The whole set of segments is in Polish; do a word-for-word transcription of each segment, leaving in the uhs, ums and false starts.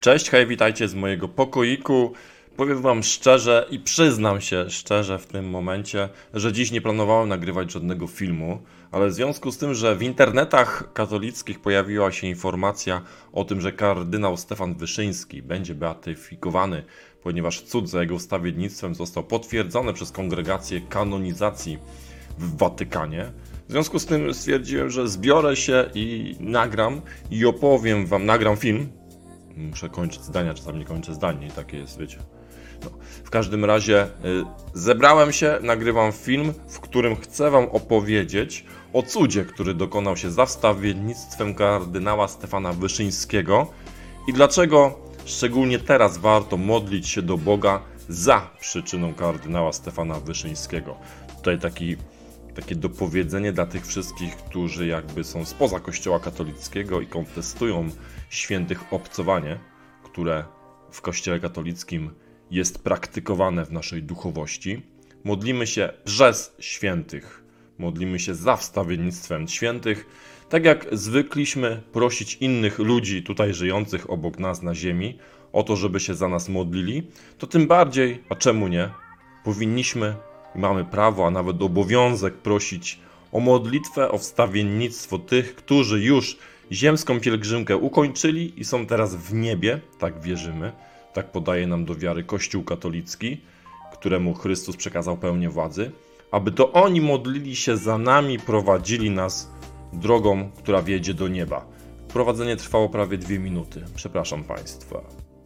Cześć, hej, witajcie z mojego pokoiku. Powiem wam szczerze i przyznam się szczerze w tym momencie, że dziś nie planowałem nagrywać żadnego filmu, ale w związku z tym, że w internetach katolickich pojawiła się informacja o tym, że kardynał Stefan Wyszyński będzie beatyfikowany, ponieważ cud za jego wstawiennictwem został potwierdzony przez kongregację kanonizacji w Watykanie. W związku z tym stwierdziłem, że zbiorę się i nagram i opowiem wam, nagram film. Muszę kończyć zdania, czasami nie kończę zdań i takie jest, wiecie. No. W każdym razie y, zebrałem się, nagrywam film, w którym chcę wam opowiedzieć o cudzie, który dokonał się za wstawiennictwem kardynała Stefana Wyszyńskiego i dlaczego szczególnie teraz warto modlić się do Boga za przyczyną kardynała Stefana Wyszyńskiego. Tutaj taki Takie dopowiedzenie dla tych wszystkich, którzy jakby są spoza Kościoła katolickiego i kontestują świętych obcowanie, które w Kościele katolickim jest praktykowane w naszej duchowości. Modlimy się przez świętych, modlimy się za wstawiennictwem świętych, tak jak zwykliśmy prosić innych ludzi tutaj żyjących obok nas na ziemi o to, żeby się za nas modlili, to tym bardziej, a czemu nie, powinniśmy i mamy prawo, a nawet obowiązek prosić o modlitwę, o wstawiennictwo tych, którzy już ziemską pielgrzymkę ukończyli i są teraz w niebie, tak wierzymy, tak podaje nam do wiary Kościół katolicki, któremu Chrystus przekazał pełnię władzy, aby to oni modlili się za nami, prowadzili nas drogą, która wiedzie do nieba. Prowadzenie trwało prawie dwie minuty. Przepraszam Państwa.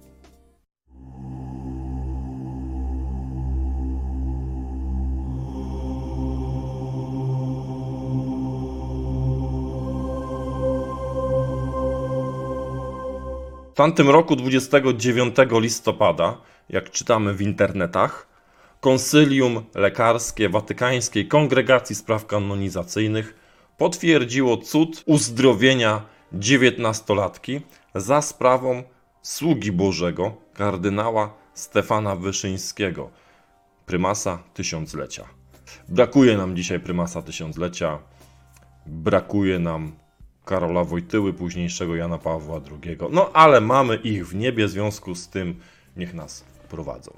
W tamtym roku, dwudziestego dziewiątego listopada, jak czytamy w internetach, Konsylium Lekarskie Watykańskiej Kongregacji Spraw Kanonizacyjnych potwierdziło cud uzdrowienia dziewiętnastolatki za sprawą sługi Bożego, kardynała Stefana Wyszyńskiego, prymasa tysiąclecia. Brakuje nam dzisiaj prymasa tysiąclecia, brakuje nam Karola Wojtyły, późniejszego Jana Pawła drugiego. No ale mamy ich w niebie, w związku z tym niech nas prowadzą.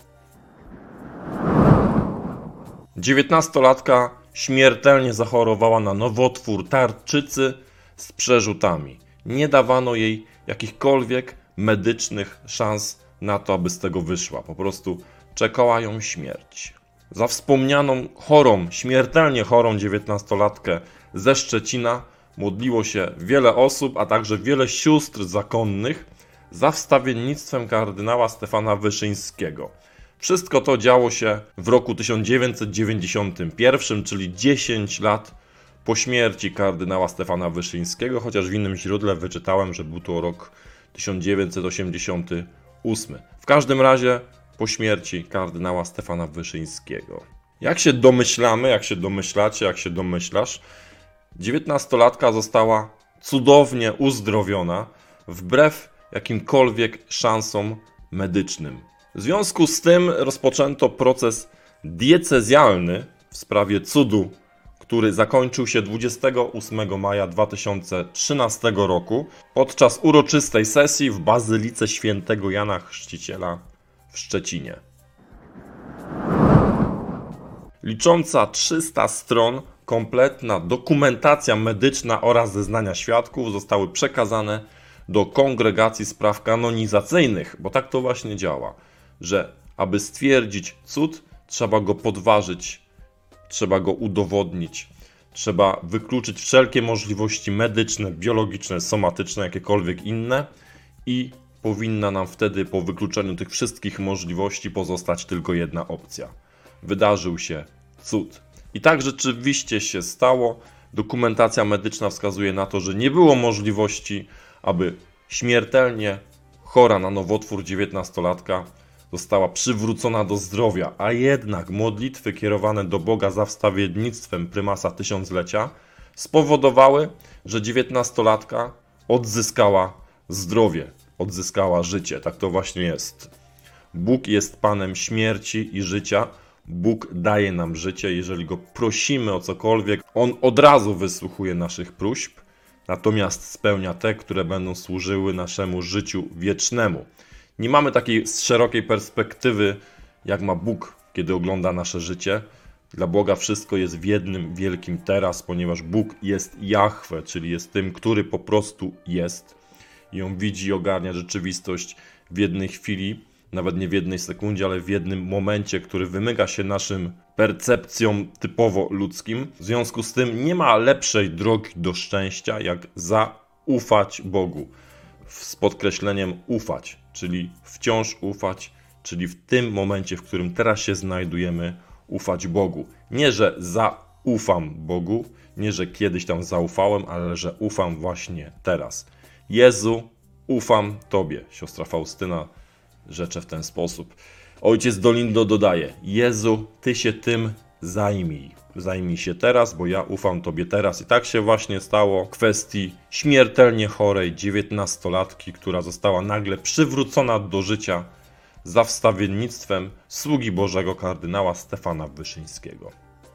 Dziewiętnastolatka śmiertelnie zachorowała na nowotwór tarczycy z przerzutami. Nie dawano jej jakichkolwiek medycznych szans na to, aby z tego wyszła. Po prostu czekała ją śmierć. Za wspomnianą chorą, śmiertelnie chorą dziewiętnastolatkę ze Szczecina modliło się wiele osób, a także wiele sióstr zakonnych za wstawiennictwem kardynała Stefana Wyszyńskiego. Wszystko to działo się w roku tysiąc dziewięćset dziewięćdziesiątym pierwszym, czyli dziesięć lat po śmierci kardynała Stefana Wyszyńskiego, chociaż w innym źródle wyczytałem, że był to rok tysiąc dziewięćset osiemdziesiąty ósmy. W każdym razie po śmierci kardynała Stefana Wyszyńskiego. Jak się domyślamy, jak się domyślacie, jak się domyślasz, dziewiętnastolatka została cudownie uzdrowiona wbrew jakimkolwiek szansom medycznym. W związku z tym rozpoczęto proces diecezjalny w sprawie cudu, który zakończył się dwudziestego ósmego maja dwa tysiące trzynastego roku podczas uroczystej sesji w Bazylice Świętego Jana Chrzciciela w Szczecinie. Licząca trzysta stron, kompletna dokumentacja medyczna oraz zeznania świadków zostały przekazane do Kongregacji Spraw Kanonizacyjnych, bo tak to właśnie działa, że aby stwierdzić cud, trzeba go podważyć, trzeba go udowodnić, trzeba wykluczyć wszelkie możliwości medyczne, biologiczne, somatyczne, jakiekolwiek inne i powinna nam wtedy po wykluczeniu tych wszystkich możliwości pozostać tylko jedna opcja. Wydarzył się cud. I tak rzeczywiście się stało. Dokumentacja medyczna wskazuje na to, że nie było możliwości, aby śmiertelnie chora na nowotwór dziewiętnastolatka została przywrócona do zdrowia, a jednak modlitwy kierowane do Boga za wstawiennictwem prymasa tysiąclecia spowodowały, że dziewiętnastolatka odzyskała zdrowie, odzyskała życie. Tak to właśnie jest. Bóg jest Panem śmierci i życia. Bóg daje nam życie, jeżeli Go prosimy o cokolwiek, On od razu wysłuchuje naszych próśb. natomiast spełnia te, które będą służyły naszemu życiu wiecznemu. Nie mamy takiej szerokiej perspektywy, jak ma Bóg, kiedy ogląda nasze życie. Dla Boga wszystko jest w jednym wielkim teraz, ponieważ Bóg jest Jahwe, czyli jest tym, który po prostu jest. I On widzi i ogarnia rzeczywistość w jednej chwili, nawet nie w jednej sekundzie, ale w jednym momencie, który wymyka się naszym percepcjom typowo ludzkim. W związku z tym nie ma lepszej drogi do szczęścia, jak zaufać Bogu. Z podkreśleniem ufać, czyli wciąż ufać, czyli w tym momencie, w którym teraz się znajdujemy, ufać Bogu. Nie, że zaufam Bogu, nie, że kiedyś tam zaufałem, ale że ufam właśnie teraz. Jezu, ufam Tobie. Siostra Faustyna rzecze w ten sposób. Ojciec Dolindo dodaje: Jezu, Ty się tym zajmij. Zajmij się teraz, bo ja ufam Tobie teraz. I tak się właśnie stało w kwestii śmiertelnie chorej dziewiętnastolatki, która została nagle przywrócona do życia za wstawiennictwem sługi Bożego kardynała Stefana Wyszyńskiego.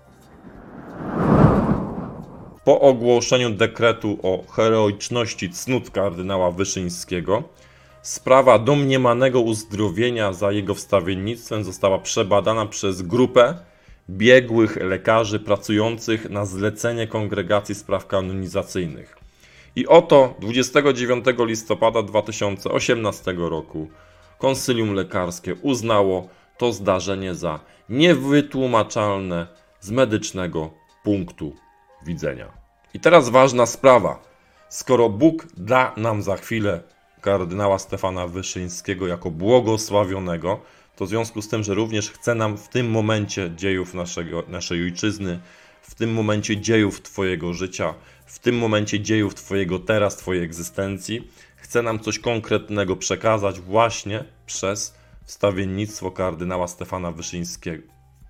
Po ogłoszeniu dekretu o heroiczności cnót kardynała Wyszyńskiego, sprawa domniemanego uzdrowienia za jego wstawiennictwem została przebadana przez grupę biegłych lekarzy pracujących na zlecenie Kongregacji Spraw Kanonizacyjnych. I oto dwudziestego dziewiątego listopada dwa tysiące osiemnastego roku konsylium lekarskie uznało to zdarzenie za niewytłumaczalne z medycznego punktu widzenia. I teraz ważna sprawa. Skoro Bóg da nam za chwilę kardynała Stefana Wyszyńskiego jako błogosławionego, to w związku z tym, że również chce nam w tym momencie dziejów naszego, naszej ojczyzny, w tym momencie dziejów Twojego życia, w tym momencie dziejów Twojego teraz, Twojej egzystencji, chce nam coś konkretnego przekazać właśnie przez wstawiennictwo kardynała Stefana Wyszyńskiego.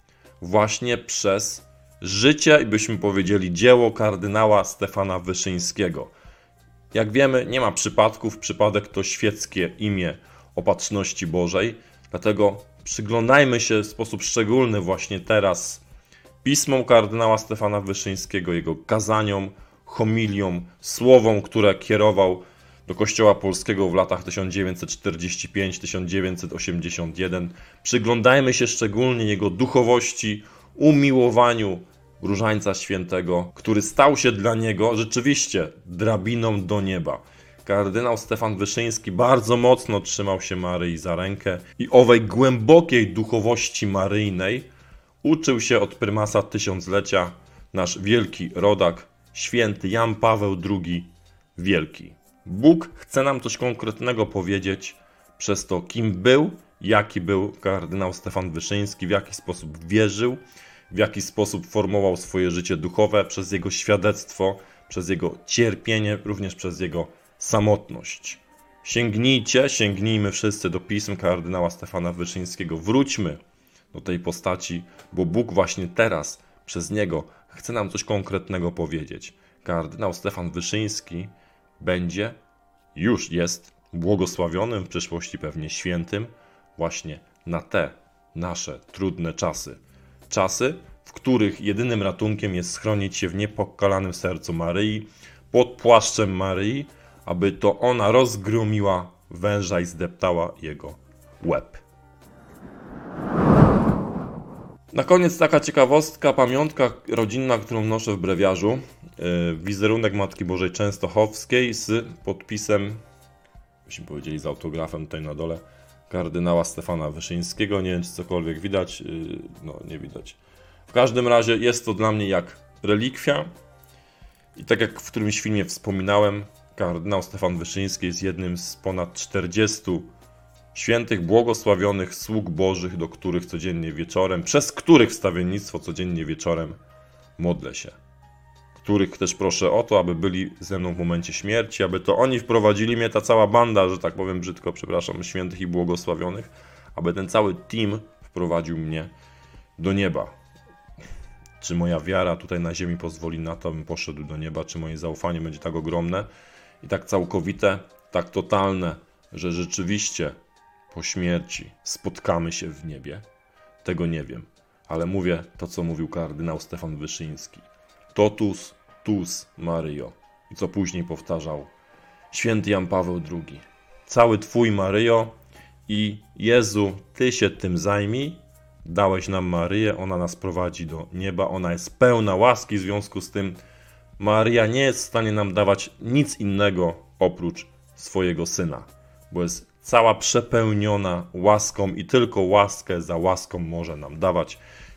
Właśnie przez życie i byśmy powiedzieli dzieło kardynała Stefana Wyszyńskiego. Jak wiemy, nie ma przypadków, przypadek to świeckie imię Opatrzności Bożej, dlatego przyglądajmy się w sposób szczególny właśnie teraz pismom kardynała Stefana Wyszyńskiego, jego kazaniom, homiliom, słowom, które kierował do Kościoła Polskiego w latach tysiąc dziewięćset czterdziesty piąty do tysiąc dziewięćset osiemdziesiątego pierwszego. Przyglądajmy się szczególnie jego duchowości, umiłowaniu Różańca Świętego, który stał się dla niego rzeczywiście drabiną do nieba. Kardynał Stefan Wyszyński bardzo mocno trzymał się Maryi za rękę i owej głębokiej duchowości maryjnej uczył się od prymasa tysiąclecia nasz wielki rodak, święty Jan Paweł drugi Wielki. Bóg chce nam coś konkretnego powiedzieć przez to, kim był, jaki był kardynał Stefan Wyszyński, w jaki sposób wierzył, w jaki sposób formował swoje życie duchowe, przez jego świadectwo, przez jego cierpienie, również przez jego samotność. Sięgnijcie, sięgnijmy wszyscy do pism kardynała Stefana Wyszyńskiego. Wróćmy do tej postaci, bo Bóg właśnie teraz przez niego chce nam coś konkretnego powiedzieć. Kardynał Stefan Wyszyński będzie, już jest błogosławionym, w przyszłości pewnie świętym, właśnie na te nasze trudne czasy. Czasy, w których jedynym ratunkiem jest schronić się w niepokalanym sercu Maryi, pod płaszczem Maryi, aby to ona rozgromiła węża i zdeptała jego łeb. Na koniec taka ciekawostka, pamiątka rodzinna, którą noszę w brewiarzu. Wizerunek Matki Bożej Częstochowskiej z podpisem, byśmy powiedzieli z autografem tutaj na dole, kardynała Stefana Wyszyńskiego. Nie wiem, czy cokolwiek widać. No, nie widać. W każdym razie jest to dla mnie jak relikwia. I tak jak w którymś filmie wspominałem, kardynał Stefan Wyszyński jest jednym z ponad czterdziestu świętych, błogosławionych sług Bożych, do których codziennie wieczorem, przez których wstawiennictwo codziennie wieczorem modlę się. Których też proszę o to, aby byli ze mną w momencie śmierci, aby to oni wprowadzili mnie, ta cała banda, że tak powiem brzydko, przepraszam, świętych i błogosławionych, aby ten cały team wprowadził mnie do nieba. Czy moja wiara tutaj na ziemi pozwoli na to, abym poszedł do nieba, czy moje zaufanie będzie tak ogromne i tak całkowite, tak totalne, że rzeczywiście po śmierci spotkamy się w niebie? Tego nie wiem, ale mówię to, co mówił kardynał Stefan Wyszyński. Totus tus Maryjo. i co później powtarzał święty Jan Paweł drugi. Cały Twój, Maryjo, i Jezu, Ty się tym zajmij. Dałeś nam Maryję, ona nas prowadzi do nieba, ona jest pełna łaski, w związku z tym Maryja nie jest w stanie nam dawać nic innego oprócz swojego Syna, bo jest cała przepełniona łaską i tylko łaskę za łaską może nam dawać.